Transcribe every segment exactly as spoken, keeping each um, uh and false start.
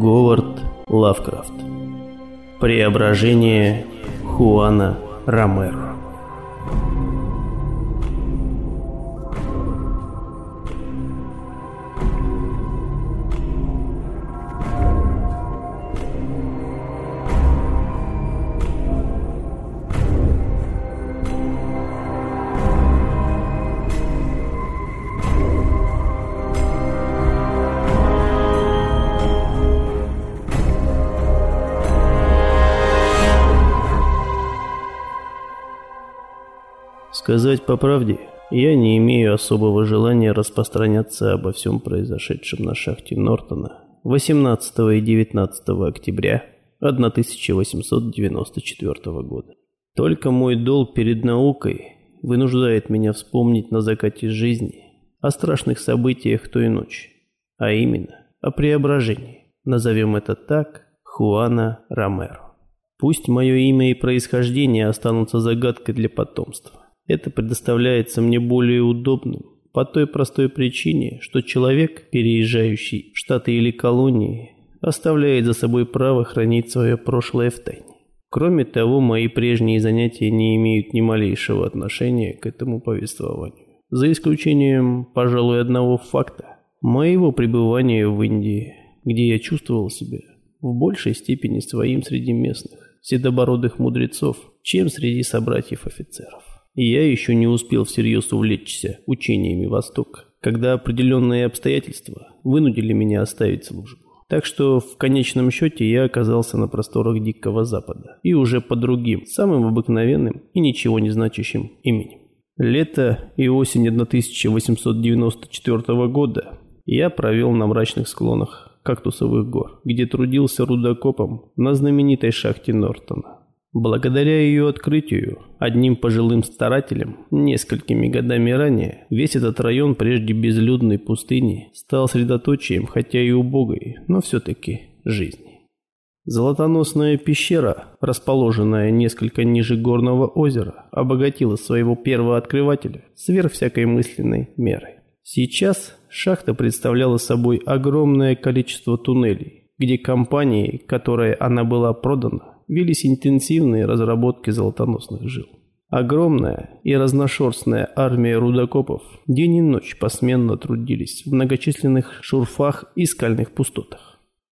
Говард Лавкрафт. Преображение Хуана Ромеро. Сказать по правде, я не имею особого желания распространяться обо всем произошедшем на шахте Нортона восемнадцатого и девятнадцатого октября тысяча восемьсот девяносто четвёртого года. Только мой долг перед наукой вынуждает меня вспомнить на закате жизни о страшных событиях той ночи, а именно о преображении, назовем это так, Хуана Ромеро. Пусть мое имя и происхождение останутся загадкой для потомства. Это предоставляется мне более удобным по той простой причине, что человек, переезжающий в Штаты или колонии, оставляет за собой право хранить свое прошлое в тайне. Кроме того, мои прежние занятия не имеют ни малейшего отношения к этому повествованию. За исключением, пожалуй, одного факта – моего пребывания в Индии, где я чувствовал себя в большей степени своим среди местных, седобородых мудрецов, чем среди собратьев-офицеров. И я еще не успел всерьез увлечься учениями Востока, когда определенные обстоятельства вынудили меня оставить службу. Так что в конечном счете я оказался на просторах Дикого Запада, и уже под другим, самым обыкновенным и ничего не значащим именем. Лето и осень тысяча восемьсот девяносто четвёртого года я провел на мрачных склонах Кактусовых гор, где трудился рудокопом на знаменитой шахте Нортона. Благодаря ее открытию одним пожилым старателем несколькими годами ранее весь этот район прежде безлюдной пустыни стал средоточием, хотя и убогой, но все-таки жизни. Золотоносная пещера, расположенная несколько ниже горного озера, обогатила своего первооткрывателя сверх всякой мысленной меры. Сейчас шахта представляла собой огромное количество туннелей, где компанией, которой она была продана, велись интенсивные разработки золотоносных жил. Огромная и разношерстная армия рудокопов день и ночь посменно трудились в многочисленных шурфах и скальных пустотах.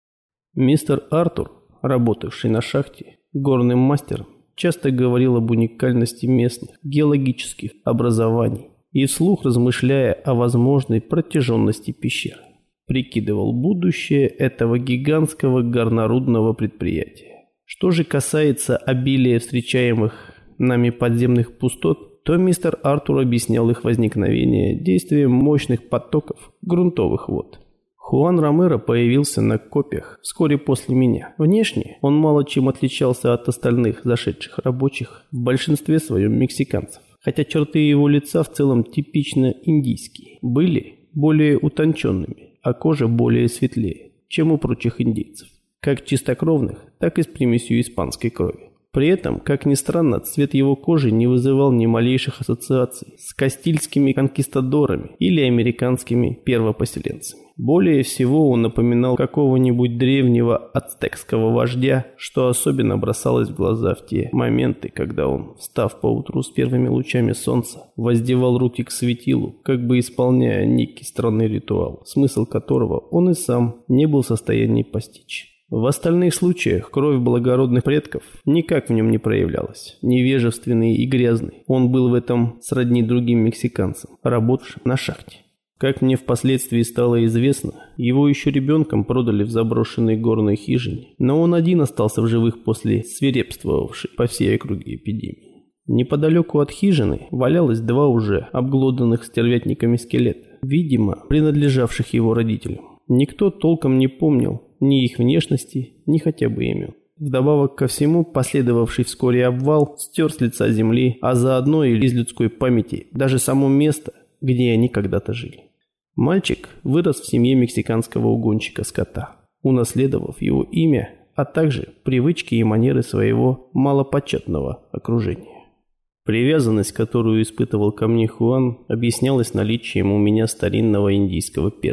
Мистер Артур, работавший на шахте горным мастером, часто говорил об уникальности местных геологических образований и вслух, размышляя о возможной протяженности пещеры, прикидывал будущее этого гигантского горнорудного предприятия. Что же касается обилия встречаемых нами подземных пустот, то мистер Артур объяснял их возникновение действием мощных потоков грунтовых вод. Хуан Ромеро появился на копьях вскоре после меня. Внешне он мало чем отличался от остальных зашедших рабочих, в большинстве своем мексиканцев, хотя черты его лица в целом типично индийские, были более утонченными, а кожа более светлее, чем у прочих индейцев, как чистокровных, так и с примесью испанской крови. При этом, как ни странно, цвет его кожи не вызывал ни малейших ассоциаций с кастильскими конкистадорами или американскими первопоселенцами. Более всего он напоминал какого-нибудь древнего ацтекского вождя, что особенно бросалось в глаза в те моменты, когда он, встав поутру с первыми лучами солнца, воздевал руки к светилу, как бы исполняя некий странный ритуал, смысл которого он и сам не был в состоянии постичь. В остальных случаях кровь благородных предков никак в нем не проявлялась. Невежественный и грязный, он был в этом сродни другим мексиканцам, работавшим на шахте. Как мне впоследствии стало известно, его еще ребенком продали в заброшенной горной хижине, но он один остался в живых после свирепствовавшей по всей округе эпидемии. Неподалеку от хижины валялось два уже обглоданных стервятниками скелета, видимо, принадлежавших его родителям. Никто толком не помнил ни их внешности, ни хотя бы имен. Вдобавок ко всему, последовавший вскоре обвал стер с лица земли, а заодно и из людской памяти даже само место, где они когда-то жили. Мальчик вырос в семье мексиканского угонщика скота, унаследовав его имя, а также привычки и манеры своего малопочетного окружения. Привязанность, которую испытывал ко мне Хуан, объяснялась наличием у меня старинного индийского перстня.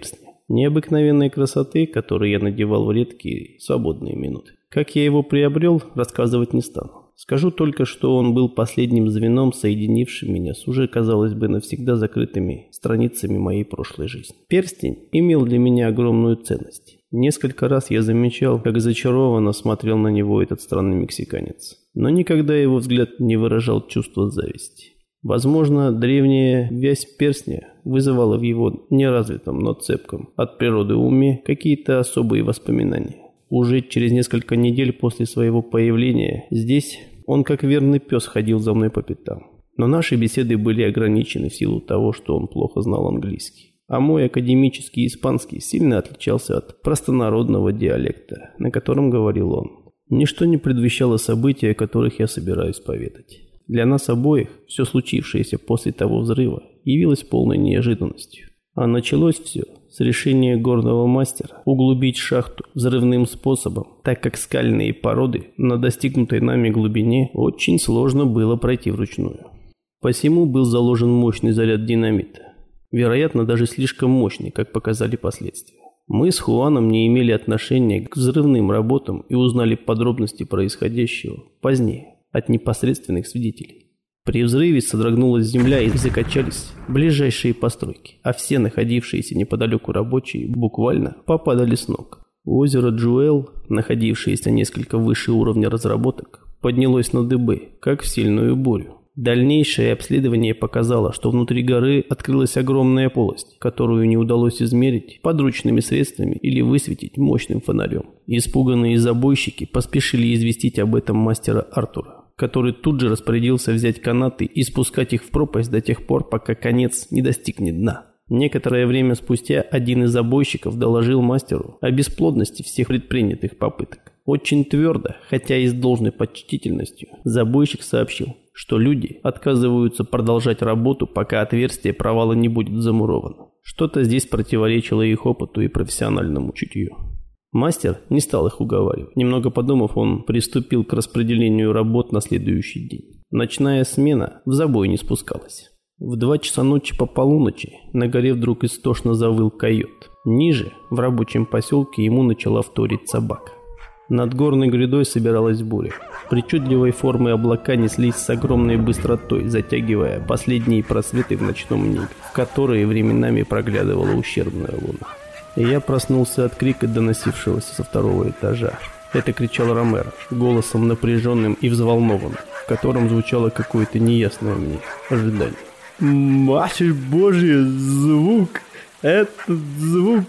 необыкновенной красоты, который я надевал в редкие свободные минуты. Как я его приобрел, рассказывать не стану. Скажу только, что он был последним звеном, соединившим меня с уже, казалось бы, навсегда закрытыми страницами моей прошлой жизни. Перстень имел для меня огромную ценность. Несколько раз я замечал, как зачарованно смотрел на него этот странный мексиканец. Но никогда его взгляд не выражал чувства зависти. Возможно, древняя вязь перстня вызывала в его неразвитом, но цепком от природы уме какие-то особые воспоминания. Уже через несколько недель после своего появления здесь он как верный пес ходил за мной по пятам. Но наши беседы были ограничены в силу того, что он плохо знал английский. А мой академический испанский сильно отличался от простонародного диалекта, на котором говорил он. Ничто не предвещало событий, о которых я собираюсь поведать. Для нас обоих все случившееся после того взрыва явилось полной неожиданностью. А началось все с решения горного мастера углубить шахту взрывным способом, так как скальные породы на достигнутой нами глубине очень сложно было пройти вручную. Посему был заложен мощный заряд динамита. Вероятно, даже слишком мощный, как показали последствия. Мы с Хуаном не имели отношения к взрывным работам и узнали подробности происходящего позднее от непосредственных свидетелей. При взрыве содрогнулась земля и закачались ближайшие постройки, а все находившиеся неподалеку рабочие буквально попадали с ног. Озеро Джуэл, находившееся несколько выше уровня разработок, поднялось на дыбы, как в сильную бурю. Дальнейшее обследование показало, что внутри горы открылась огромная полость, которую не удалось измерить подручными средствами или высветить мощным фонарем. Испуганные забойщики поспешили известить об этом мастера Артура, который тут же распорядился взять канаты и спускать их в пропасть до тех пор, пока конец не достигнет дна. Некоторое время спустя один из забойщиков доложил мастеру о бесплодности всех предпринятых попыток. Очень твердо, хотя и с должной почтительностью, забойщик сообщил, что люди отказываются продолжать работу, пока отверстие провала не будет замуровано. Что-то здесь противоречило их опыту и профессиональному чутью. Мастер не стал их уговаривать. Немного подумав, он приступил к распределению работ на следующий день. Ночная смена в забой не спускалась. В два часа ночи по полуночи на горе вдруг истошно завыл койот. Ниже, в рабочем поселке, ему начала вторить собака. Над горной грядой собиралась буря. Причудливой формы облака неслись с огромной быстротой, затягивая последние просветы в ночном небе, в которые временами проглядывала ущербная луна. И я проснулся от крика, доносившегося со второго этажа. Это кричал Ромеро, голосом напряженным и взволнованным, в котором звучало какое-то неясное мне ожидание. «Матерь Божья, звук! Этот звук!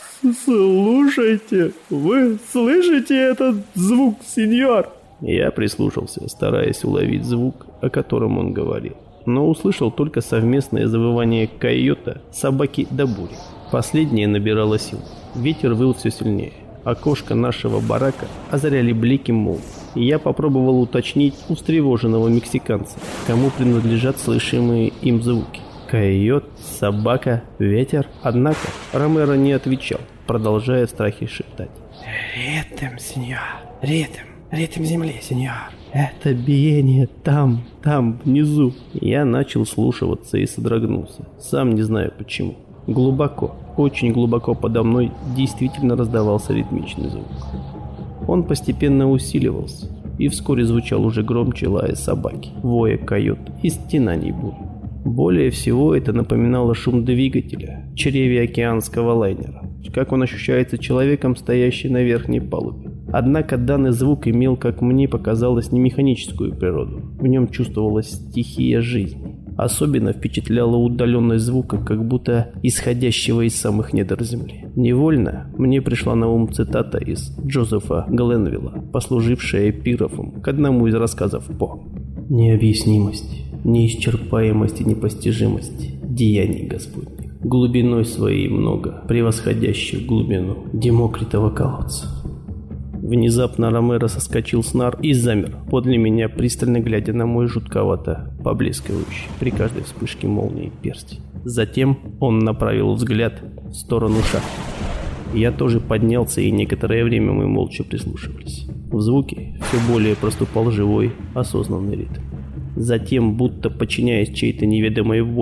Слушайте! Вы слышите этот звук, сеньор?» Я прислушался, стараясь уловить звук, о котором он говорил, но услышал только совместное завывание койота, собаки да бури. Последнее набирало сил. Ветер выл все сильнее. Окошко нашего барака озаряли блики молний. И я попробовал уточнить у встревоженного мексиканца, кому принадлежат слышимые им звуки. Койот, собака, ветер. Однако Ромеро не отвечал, продолжая в страхе шептать. «Ритм, сеньор, ритм, ритм земли, сеньор. Это биение там, там, внизу». Я начал слушаться и содрогнулся, сам не знаю почему. Глубоко, очень глубоко подо мной действительно раздавался ритмичный звук. Он постепенно усиливался и вскоре звучал уже громче лая собаки, воя койот и стенаний бури. Более всего это напоминало шум двигателя в чреве океанского лайнера, как он ощущается человеком, стоящим на верхней палубе. Однако данный звук имел, как мне показалось, не механическую природу. В нем чувствовалась стихия жизни. Особенно впечатляла удаленность звука, как будто исходящего из самых недр земли. Невольно мне пришла на ум цитата из Джозефа Гленвилла, послужившая эпиграфом к одному из рассказов По. «Необъяснимость, неисчерпаемость и непостижимость деяний Господних, глубиной своей много, превосходящих глубину Демокритова колодца». Внезапно Ромеро соскочил с нар и замер подле меня, пристально глядя на мой жутковато поблескивающий при каждой вспышке молнии перстень. Затем он направил взгляд в сторону шахты. Я тоже поднялся, и некоторое время мы молча прислушивались. В звуке все более проступал живой, осознанный ритм. Затем, будто подчиняясь чьей-то неведомой воле,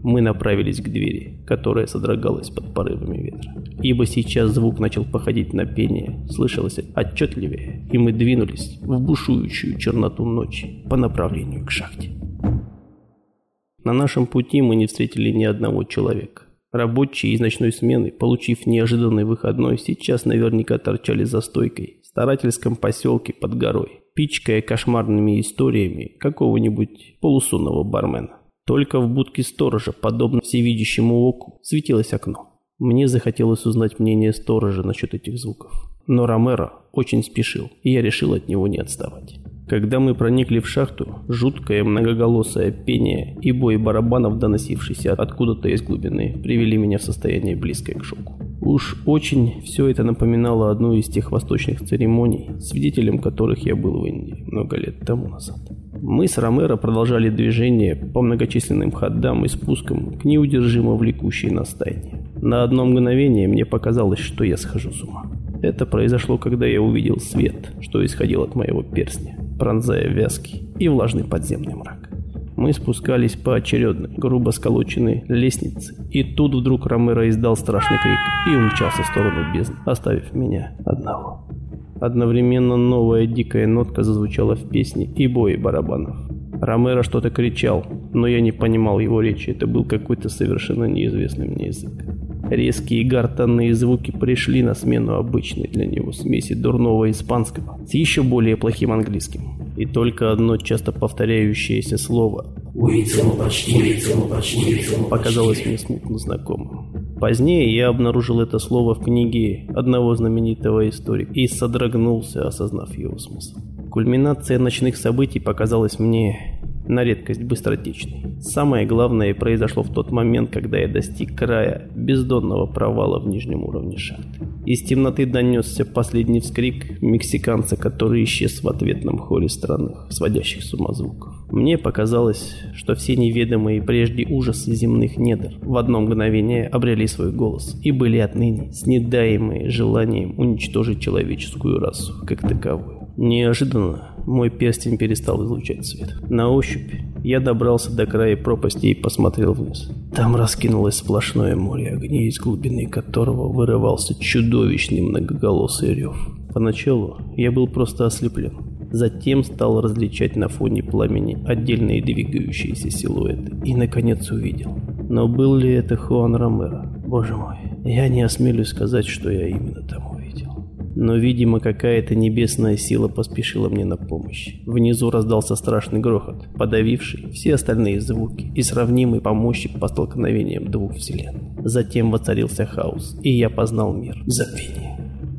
мы направились к двери, которая содрогалась под порывами ветра. Ибо сейчас звук начал походить на пение, слышалось отчетливее, и мы двинулись в бушующую черноту ночи по направлению к шахте. На нашем пути мы не встретили ни одного человека. Рабочие из ночной смены, получив неожиданный выходной, сейчас наверняка торчали за стойкой в старательском поселке под горой, пичкая кошмарными историями какого-нибудь полусонного бармена. Только в будке сторожа, подобно всевидящему оку, светилось окно. Мне захотелось узнать мнение сторожа насчет этих звуков. Но Ромеро очень спешил, и я решил от него не отставать. Когда мы проникли в шахту, жуткое многоголосое пение и бой барабанов, доносившийся откуда-то из глубины, привели меня в состояние близкое к шоку. Уж очень все это напоминало одну из тех восточных церемоний, свидетелем которых я был в Индии много лет тому назад. Мы с Ромеро продолжали движение по многочисленным ходам и спускам к неудержимо влекущей нас стайне. На одно мгновение мне показалось, что я схожу с ума. Это произошло, когда я увидел свет, что исходил от моего перстня, пронзая вязкий и влажный подземный мрак. Мы спускались поочередно, грубо сколоченной лестницы, и тут вдруг Ромеро издал страшный крик и умчался в сторону бездны, оставив меня одного. Одновременно новая дикая нотка зазвучала в песне и бое барабанов. Ромеро что-то кричал, но я не понимал его речи, это был какой-то совершенно неизвестный мне язык. Резкие гортанные звуки пришли на смену обычной для него смеси дурного испанского с еще более плохим английским. И только одно часто повторяющееся слово показалось мне смутно знакомым. Позднее я обнаружил это слово в книге одного знаменитого историка и содрогнулся, осознав его смысл. Кульминация ночных событий показалась мне на редкость быстротечной. Самое главное произошло в тот момент, когда я достиг края бездонного провала в нижнем уровне шахты. Из темноты донесся последний вскрик мексиканца, который исчез в ответном хоре странных, сводящих с ума звуков. Мне показалось, что все неведомые прежде ужасы земных недр в одно мгновение обрели свой голос и были отныне снедаемые желанием уничтожить человеческую расу как таковую. Неожиданно мой перстень перестал излучать свет. На ощупь я добрался до края пропасти и посмотрел вниз. Там раскинулось сплошное море огней, из глубины которого вырывался чудовищный многоголосый рев. Поначалу я был просто ослеплен. Затем стал различать на фоне пламени отдельные двигающиеся силуэты. И, наконец, увидел. Но был ли это Хуан Ромеро? Боже мой, я не осмелюсь сказать, что я именно там увидел. Но, видимо, какая-то небесная сила поспешила мне на помощь. Внизу раздался страшный грохот, подавивший все остальные звуки и сравнимый по мощи по столкновениям двух вселенных. Затем воцарился хаос, и я познал мир забвения.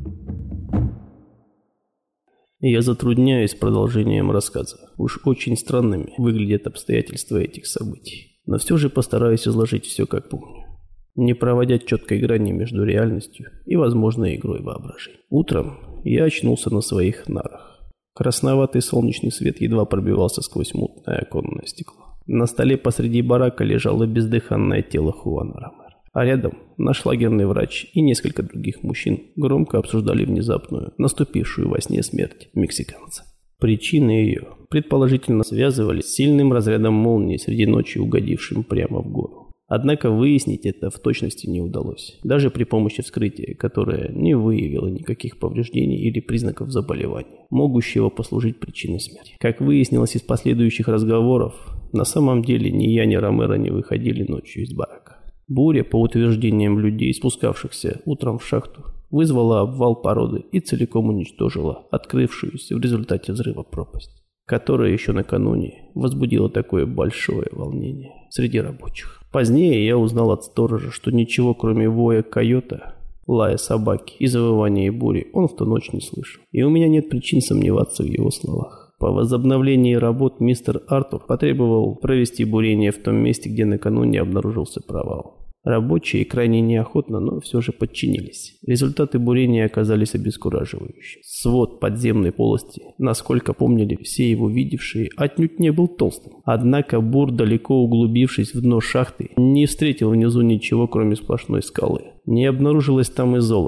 Я затрудняюсь продолжением рассказа. Уж очень странными выглядят обстоятельства этих событий. Но все же постараюсь изложить все как помню, не проводя четкой грани между реальностью и возможной игрой воображения. Утром я очнулся на своих нарах. Красноватый солнечный свет едва пробивался сквозь мутное оконное стекло. На столе посреди барака лежало бездыханное тело Хуана Ромеро. А рядом наш лагерный врач и несколько других мужчин громко обсуждали внезапную, наступившую во сне смерть мексиканца. Причины ее предположительно связывались с сильным разрядом молнии среди ночи, угодившим прямо в гору. Однако выяснить это в точности не удалось, даже при помощи вскрытия, которое не выявило никаких повреждений или признаков заболевания, могущего послужить причиной смерти. Как выяснилось из последующих разговоров, на самом деле ни я, ни Ромеро не выходили ночью из барака. Буря, по утверждениям людей, спускавшихся утром в шахту, вызвала обвал породы и целиком уничтожила открывшуюся в результате взрыва пропасть, которая еще накануне возбудила такое большое волнение среди рабочих. Позднее я узнал от сторожа, что ничего кроме воя койота, лая собаки и завывания бури он в ту ночь не слышал, и у меня нет причин сомневаться в его словах. По возобновлении работ мистер Артур потребовал провести бурение в том месте, где накануне обнаружился провал. Рабочие крайне неохотно, но все же подчинились. Результаты бурения оказались обескураживающими. Свод подземной полости, насколько помнили все его видевшие, отнюдь не был толстым. Однако бур, далеко углубившись в дно шахты, не встретил внизу ничего, кроме сплошной скалы. Не обнаружилось там и золота,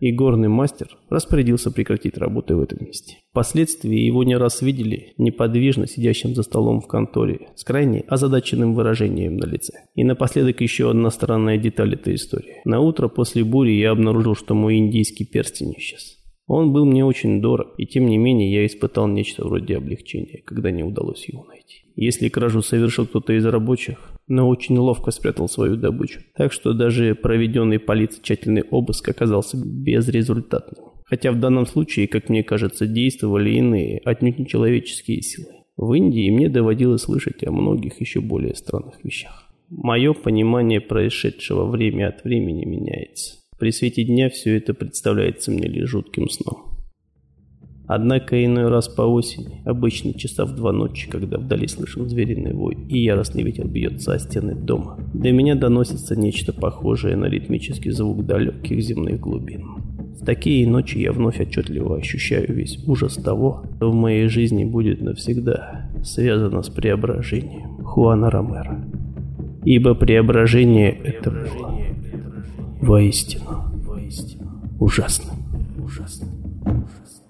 и горный мастер распорядился прекратить работу в этом месте. Впоследствии его не раз видели неподвижно сидящим за столом в конторе с крайне озадаченным выражением на лице. И напоследок еще одна странная деталь этой истории. На утро после бури я обнаружил, что мой индийский перстень исчез. Он был мне очень дорог, и тем не менее я испытал нечто вроде облегчения, когда не удалось его найти. Если кражу совершил кто-то из рабочих, но очень ловко спрятал свою добычу, так что даже проведенный полицией тщательный обыск оказался безрезультатным. Хотя в данном случае, как мне кажется, действовали иные, отнюдь не человеческие силы. В Индии мне доводилось слышать о многих еще более странных вещах. Мое понимание происшедшего время от времени меняется. При свете дня все это представляется мне лишь жутким сном. Однако иной раз по осени, обычно часа в два ночи, когда вдали слышен звериный вой и яростный ветер бьется о стены дома, до меня доносится нечто похожее на ритмический звук далеких земных глубин. В такие ночи я вновь отчетливо ощущаю весь ужас того, что в моей жизни будет навсегда связано с преображением Хуана Ромеро. Ибо преображение это было воистину, воистину ужасным, ужасным, ужасным.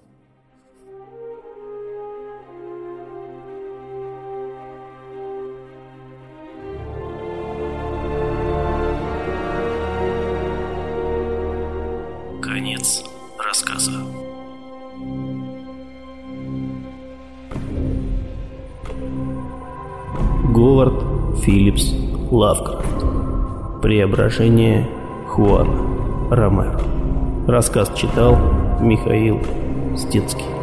Конец рассказа. Говард Филлипс Лавкрафт. Преображение Хуана Ромеро. Рассказ читал Михаил Стецкий.